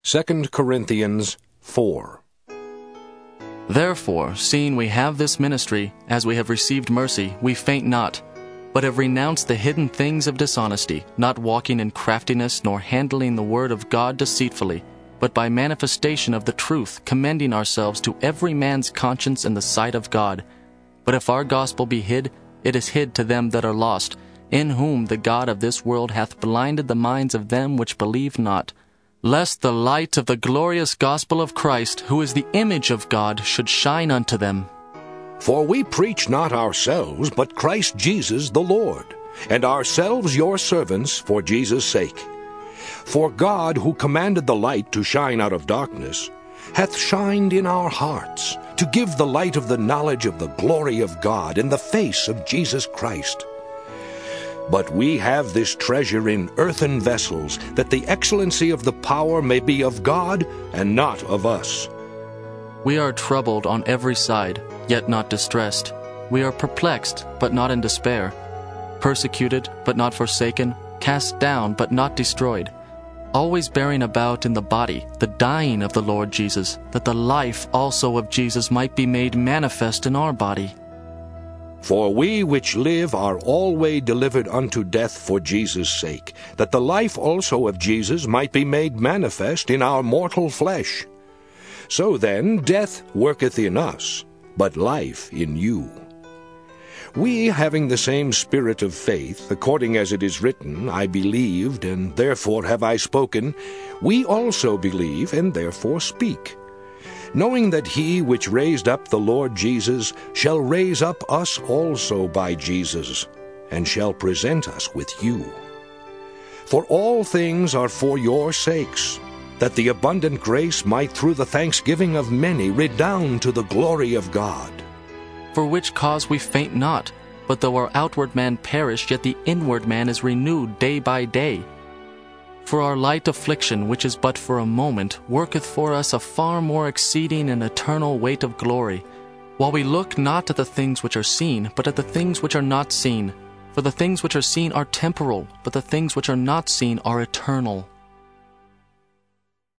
2 Corinthians 4. Therefore, seeing we have this ministry, as we have received mercy, we faint not, but have renounced the hidden things of dishonesty, not walking in craftiness, nor handling the word of God deceitfully, but by manifestation of the truth, commending ourselves to every man's conscience in the sight of God. But if our gospel be hid, it is hid to them that are lost, in whom the God of this world hath blinded the minds of them which believe not, lest the light of the glorious gospel of Christ, who is the image of God, should shine unto them. For we preach not ourselves, but Christ Jesus the Lord, and ourselves your servants for Jesus' sake. For God, who commanded the light to shine out of darkness, hath shined in our hearts, to give the light of the knowledge of the glory of God in the face of Jesus Christ. But we have this treasure in earthen vessels, that the excellency of the power may be of God, and not of us. We are troubled on every side, yet not distressed. We are perplexed, but not in despair. Persecuted, but not forsaken. Cast down, but not destroyed. Always bearing about in the body the dying of the Lord Jesus, that the life also of Jesus might be made manifest in our body. For we which live are always delivered unto death for Jesus' sake, that the life also of Jesus might be made manifest in our mortal flesh. So then death worketh in us, but life in you. We, having the same spirit of faith, according as it is written, I believed, and therefore have I spoken, we also believe, and therefore speak, knowing that he which raised up the Lord Jesus shall raise up us also by Jesus, and shall present us with you. For all things are for your sakes, that the abundant grace might through the thanksgiving of many redound to the glory of God. For which cause we faint not, but though our outward man perish, yet the inward man is renewed day by day. For our light affliction, which is but for a moment, worketh for us a far more exceeding and eternal weight of glory, while we look not at the things which are seen, but at the things which are not seen. For the things which are seen are temporal, but the things which are not seen are eternal.